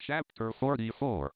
Chapter 44.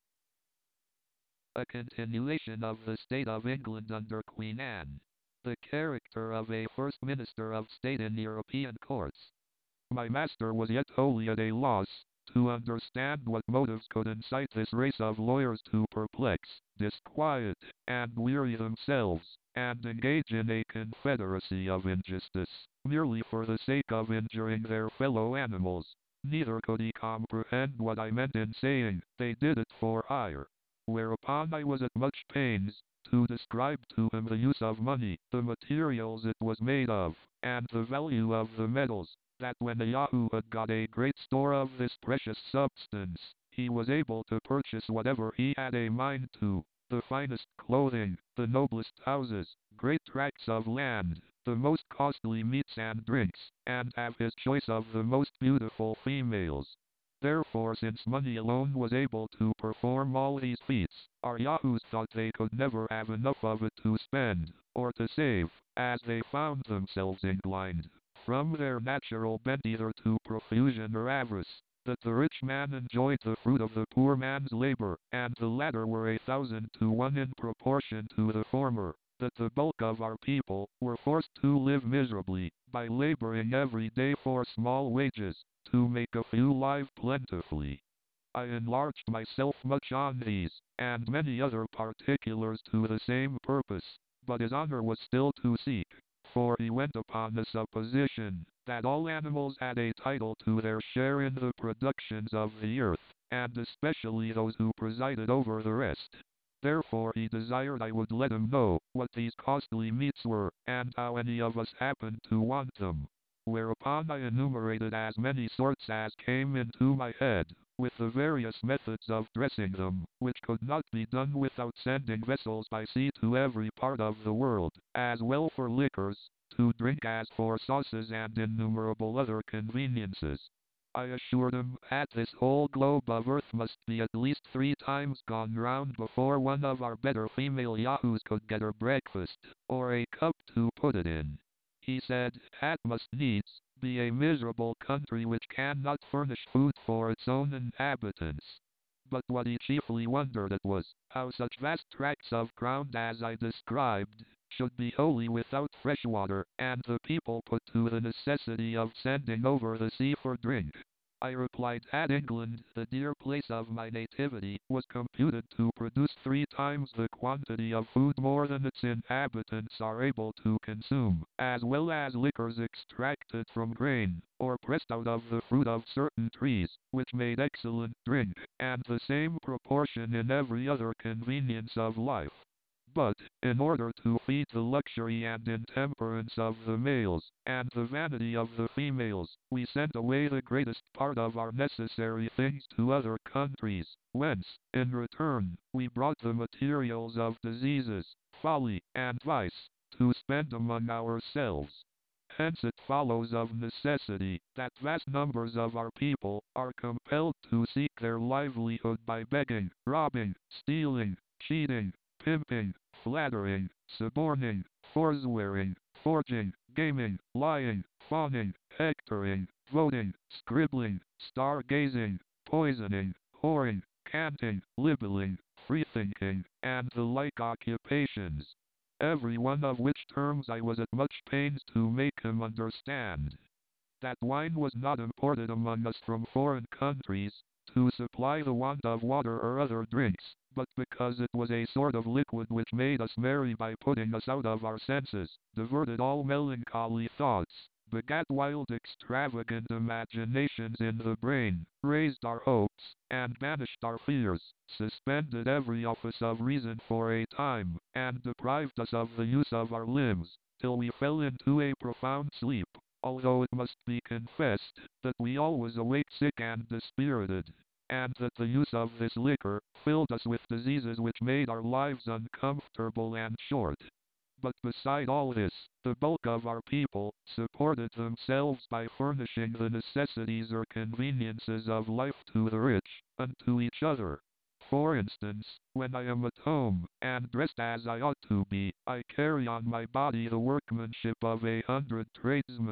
A continuation of the state of England under Queen Anne. The character of a First Minister of State in European courts. My master was yet wholly at a loss to understand what motives could incite this race of lawyers to perplex, disquiet, and weary themselves, and engage in a confederacy of injustice, merely for the sake of injuring their fellow animals. Neither could he comprehend what I meant in saying, they did it for hire. Whereupon I was at much pains to describe to him the use of money, the materials it was made of, and the value of the metals, that when a Yahoo had got a great store of this precious substance, he was able to purchase whatever he had a mind to, the finest clothing, the noblest houses, great tracts of land, the most costly meats and drinks, and have his choice of the most beautiful females. Therefore, since money alone was able to perform all these feats, our Yahoos thought they could never have enough of it to spend, or to save, as they found themselves inclined, from their natural bent either to profusion or avarice, that the rich man enjoyed the fruit of the poor man's labor, and the latter were 1,000 to 1 in proportion to the former, that the bulk of our people were forced to live miserably, by laboring every day for small wages, to make a few live plentifully. I enlarged myself much on these, and many other particulars to the same purpose, but his honor was still to seek, for he went upon the supposition that all animals had a title to their share in the productions of the earth, and especially those who presided over the rest. Therefore he desired I would let him know what these costly meats were, and how any of us happened to want them. Whereupon I enumerated as many sorts as came into my head, with the various methods of dressing them, which could not be done without sending vessels by sea to every part of the world, as well for liquors, to drink as for sauces and innumerable other conveniences. I assured him that this whole globe of earth must be at least 3 times gone round before one of our better female Yahoos could get her breakfast, or a cup to put it in. He said, that must needs be a miserable country which cannot furnish food for its own inhabitants. But what he chiefly wondered at was, how such vast tracts of ground as I described should be wholly without fresh water, and the people put to the necessity of sending over the sea for drink. I replied that England, the dear place of my nativity, was computed to produce 3 times the quantity of food more than its inhabitants are able to consume, as well as liquors extracted from grain, or pressed out of the fruit of certain trees, which made excellent drink, and the same proportion in every other convenience of life. But, in order to feed the luxury and intemperance of the males, and the vanity of the females, we sent away the greatest part of our necessary things to other countries, whence, in return, we brought the materials of diseases, folly, and vice, to spend among ourselves. Hence it follows of necessity, that vast numbers of our people are compelled to seek their livelihood by begging, robbing, stealing, cheating, pimping, flattering, suborning, forswearing, forging, gaming, lying, fawning, hectoring, voting, scribbling, stargazing, poisoning, whoring, canting, libeling, freethinking, and the like occupations. Every one of which terms I was at much pains to make him understand. That wine was not imported among us from foreign countries, to supply the want of water or other drinks, but because it was a sort of liquid which made us merry by putting us out of our senses, diverted all melancholy thoughts, begat wild extravagant imaginations in the brain, raised our hopes, and banished our fears, suspended every office of reason for a time, and deprived us of the use of our limbs, till we fell into a profound sleep, although it must be confessed that we always awake sick and dispirited, and that the use of this liquor filled us with diseases which made our lives uncomfortable and short. But beside all this, the bulk of our people supported themselves by furnishing the necessities or conveniences of life to the rich, and to each other. For instance, when I am at home, and dressed as I ought to be, I carry on my body the workmanship of 100 tradesmen.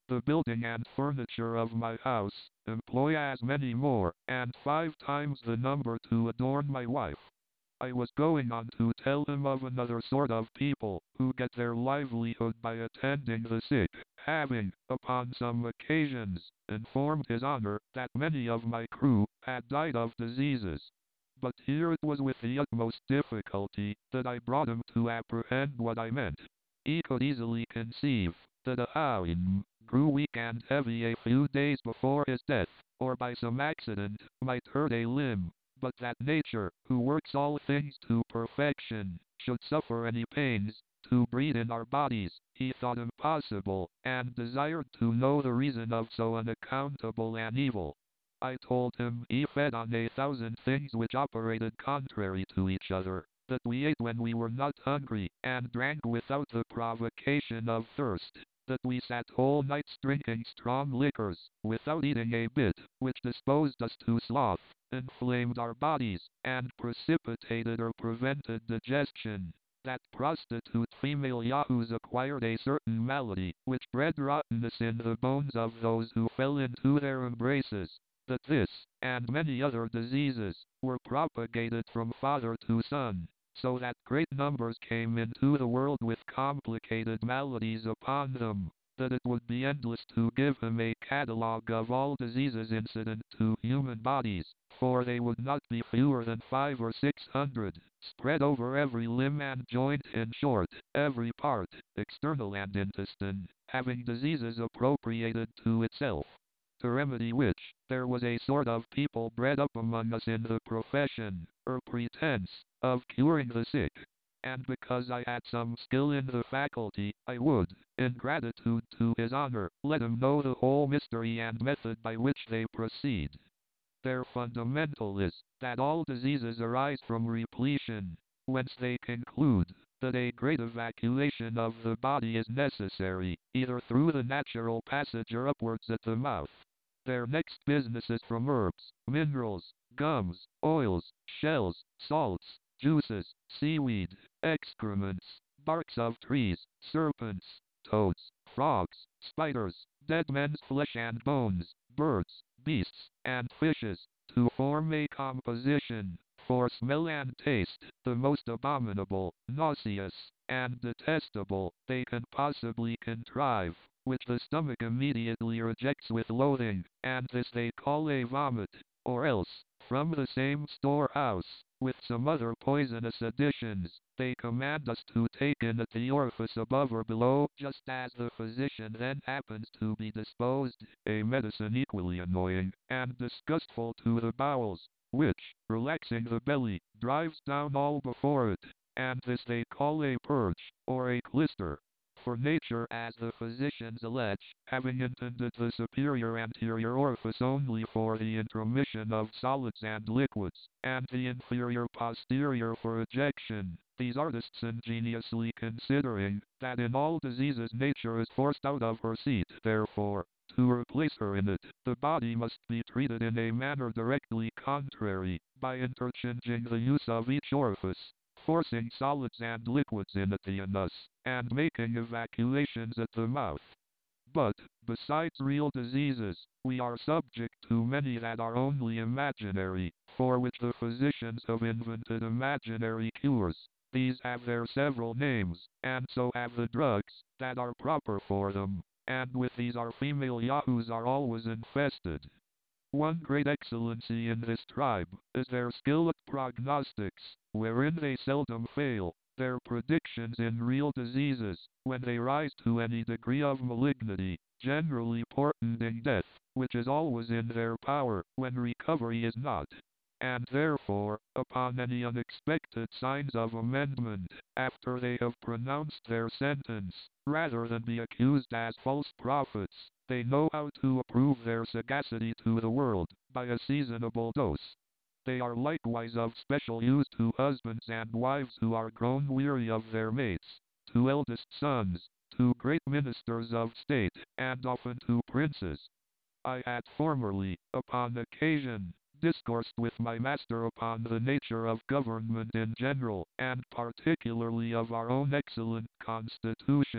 the building and furniture of my house, employ as many more, and 5 times the number to adorn my wife. I was going on to tell him of another sort of people, who get their livelihood by attending the sick, having, upon some occasions, informed his honor that many of my crew had died of diseases. But here it was with the utmost difficulty that I brought him to apprehend what I meant. He could easily conceive that a Hawim grew weak and heavy a few days before his death, or by some accident might hurt a limb, but that nature, who works all things to perfection, should suffer any pains to breathe in our bodies, he thought impossible, and desired to know the reason of so unaccountable an evil. I told him he fed on 1,000 things which operated contrary to each other, that we ate when we were not hungry, and drank without the provocation of thirst, that we sat whole nights drinking strong liquors, without eating a bit, which disposed us to sloth, inflamed our bodies, and precipitated or prevented digestion. That prostitute female yahoos acquired a certain malady, which bred rottenness in the bones of those who fell into their embraces. That this, and many other diseases, were propagated from father to son, so that great numbers came into the world with complicated maladies upon them, that it would be endless to give him a catalogue of all diseases incident to human bodies, for they would not be fewer than 500 or 600, spread over every limb and joint, in short, every part, external and intestine, having diseases appropriated to itself. To remedy which, there was a sort of people bred up among us in the profession, or pretense, of curing the sick. And because I had some skill in the faculty, I would, in gratitude to his honor, let him know the whole mystery and method by which they proceed. Their fundamental is, that all diseases arise from repletion, whence they conclude that a great evacuation of the body is necessary, either through the natural passage or upwards at the mouth. Their next business is from herbs, minerals, gums, oils, shells, salts, juices, seaweed, excrements, barks of trees, serpents, toads, frogs, spiders, dead men's flesh and bones, birds, beasts, and fishes, to form a composition, for smell and taste, the most abominable, nauseous, and detestable they can possibly contrive, which the stomach immediately rejects with loathing, and this they call a vomit, or else, from the same storehouse, with some other poisonous additions, they command us to take in at the orifice above or below, just as the physician then happens to be disposed, a medicine equally annoying and disgustful to the bowels, which, relaxing the belly, drives down all before it, and this they call a purge, or a clister. For nature, as the physicians allege, having intended the superior anterior orifice only for the intromission of solids and liquids, and the inferior posterior for ejection, these artists ingeniously considering that in all diseases nature is forced out of her seat, therefore, to replace her in it, the body must be treated in a manner directly contrary, by interchanging the use of each orifice, forcing solids and liquids in at the anus, and making evacuations at the mouth. But, besides real diseases, we are subject to many that are only imaginary, for which the physicians have invented imaginary cures. These have their several names, and so have the drugs that are proper for them, and with these our female yahoos are always infested. One great excellency in this tribe is their skill at prognostics, wherein they seldom fail. Their predictions in real diseases, when they rise to any degree of malignity, generally portending death, which is always in their power, when recovery is not. And therefore, upon any unexpected signs of amendment, after they have pronounced their sentence, rather than be accused as false prophets, they know how to approve their sagacity to the world, by a seasonable dose. They are likewise of special use to husbands and wives who are grown weary of their mates, to eldest sons, to great ministers of state, and often to princes. I had formerly, upon occasion, discoursed with my master upon the nature of government in general, and particularly of our own excellent constitution,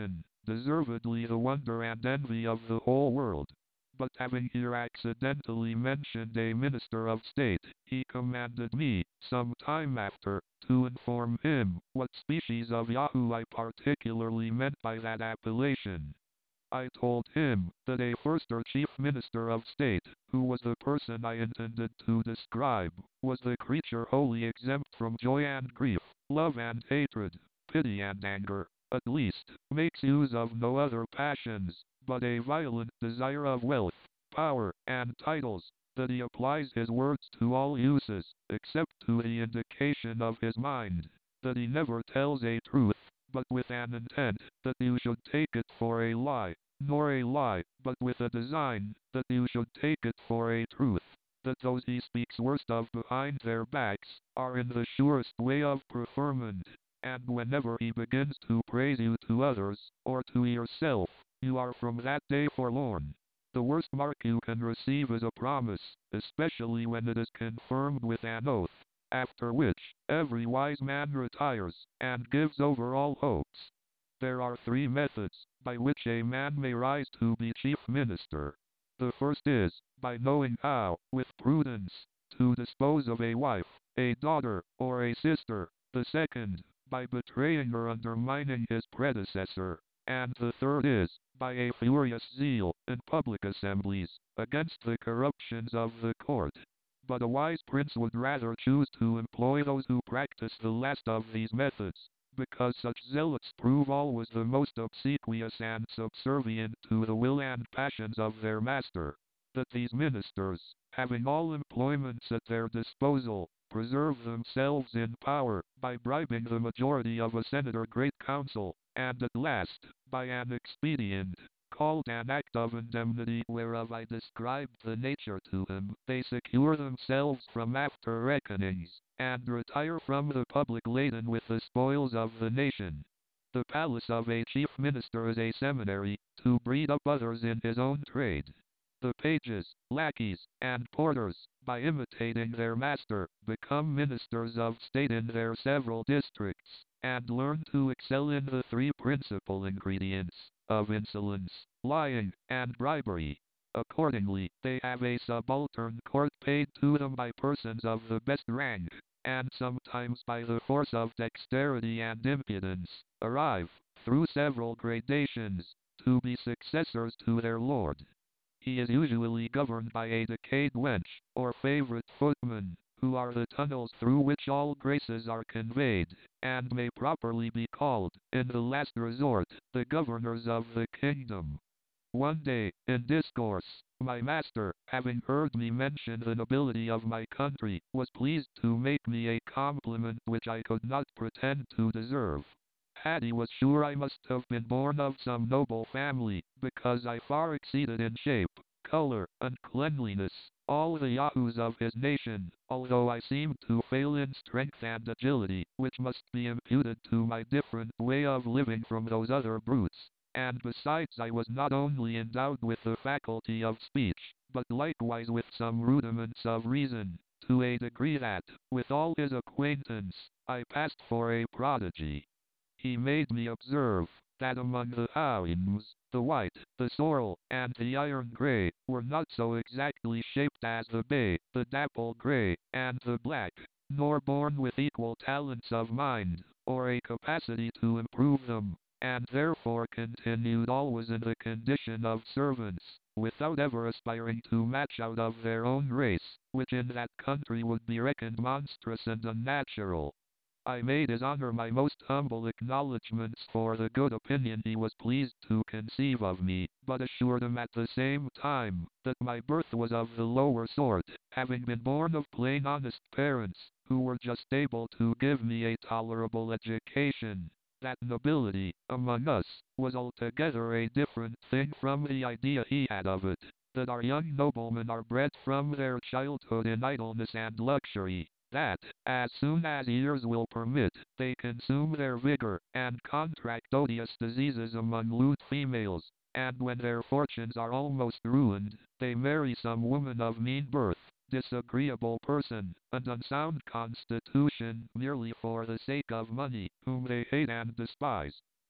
deservedly the wonder and envy of the whole world. But having here accidentally mentioned a minister of state, he commanded me, some time after, to inform him what species of Yahoo I particularly meant by that appellation. I told him that a first or chief minister of state, who was the person I intended to describe, was the creature wholly exempt from joy and grief, love and hatred, pity and anger, at least, makes use of no other passions, but a violent desire of wealth, power, and titles, that he applies his words to all uses, except to the indication of his mind, that he never tells a truth, but with an intent that you should take it for a lie, nor a lie, but with a design that you should take it for a truth, that those he speaks worst of behind their backs are in the surest way of preferment, and whenever he begins to praise you to others, or to yourself, you are from that day forlorn. The worst mark you can receive is a promise, especially when it is confirmed with an oath, after which every wise man retires, and gives over all hopes. There are three methods by which a man may rise to be chief minister. The first is, by knowing how, with prudence, to dispose of a wife, a daughter, or a sister. The second, by betraying or undermining his predecessor. And the third is, by a furious zeal, in public assemblies, against the corruptions of the court. But a wise prince would rather choose to employ those who practice the last of these methods, because such zealots prove always the most obsequious and subservient to the will and passions of their master. That these ministers, having all employments at their disposal, preserve themselves in power, by bribing the majority of a senate or great council, and at last, by an expedient, called an act of indemnity, whereof I described the nature to him, they secure themselves from after reckonings, and retire from the public laden with the spoils of the nation. The palace of a chief minister is a seminary, to breed up others in his own trade. The pages, lackeys, and porters, by imitating their master, become ministers of state in their several districts, and learn to excel in the three principal ingredients of insolence, lying, and bribery. Accordingly, they have a subaltern court paid to them by persons of the best rank, and sometimes by the force of dexterity and impudence, arrive, through several gradations, to be successors to their lord. He is usually governed by a decayed wench, or favorite footman, who are the tunnels through which all graces are conveyed, and may properly be called, in the last resort, the governors of the kingdom. One day, in discourse, my master, having heard me mention the nobility of my country, was pleased to make me a compliment which I could not pretend to deserve. He was sure I must have been born of some noble family, because I far exceeded in shape, color, and cleanliness all the Yahoos of his nation, although I seemed to fail in strength and agility, which must be imputed to my different way of living from those other brutes. And besides, I was not only endowed with the faculty of speech, but likewise with some rudiments of reason, to a degree that, with all his acquaintance, I passed for a prodigy. He made me observe that among the Howins, the white, the sorrel, and the iron gray were not so exactly shaped as the bay, the dapple gray, and the black, nor born with equal talents of mind, or a capacity to improve them, and therefore continued always in the condition of servants, without ever aspiring to match out of their own race, which in that country would be reckoned monstrous and unnatural. I made his honor my most humble acknowledgments for the good opinion he was pleased to conceive of me, but assured him at the same time that my birth was of the lower sort, having been born of plain honest parents, who were just able to give me a tolerable education. That nobility, among us, was altogether a different thing from the idea he had of it, that our young noblemen are bred from their childhood in idleness and luxury, that, as soon as years will permit, they consume their vigor, and contract odious diseases among lewd females, and when their fortunes are almost ruined, they marry some woman of mean birth, disagreeable person, and unsound constitution, merely for the sake of money, whom they hate and despise.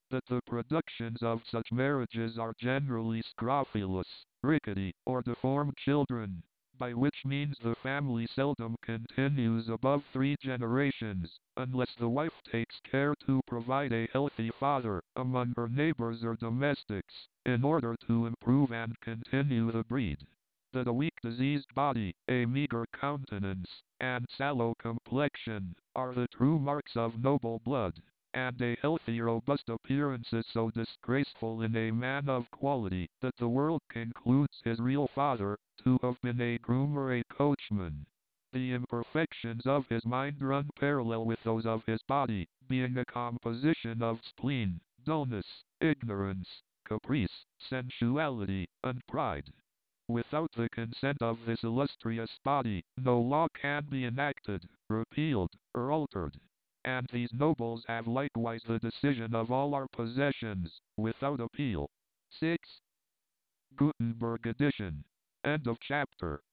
that the productions of such marriages are generally scrofulous, rickety, or deformed children, by which means the family seldom continues above 3 generations, unless the wife takes care to provide a healthy father among her neighbors or domestics, in order to improve and continue the breed. That a weak diseased body, a meager countenance, and sallow complexion, are the true marks of noble blood, and a healthy robust appearance is so disgraceful in a man of quality, that the world concludes his real father to have been a groom or a coachman. The imperfections of his mind run parallel with those of his body, being a composition of spleen, dullness, ignorance, caprice, sensuality, and pride. Without the consent of this illustrious body, no law can be enacted, repealed, or altered. And these nobles have likewise the decision of all our possessions, without appeal. 6. Gutenberg edition. End of chapter.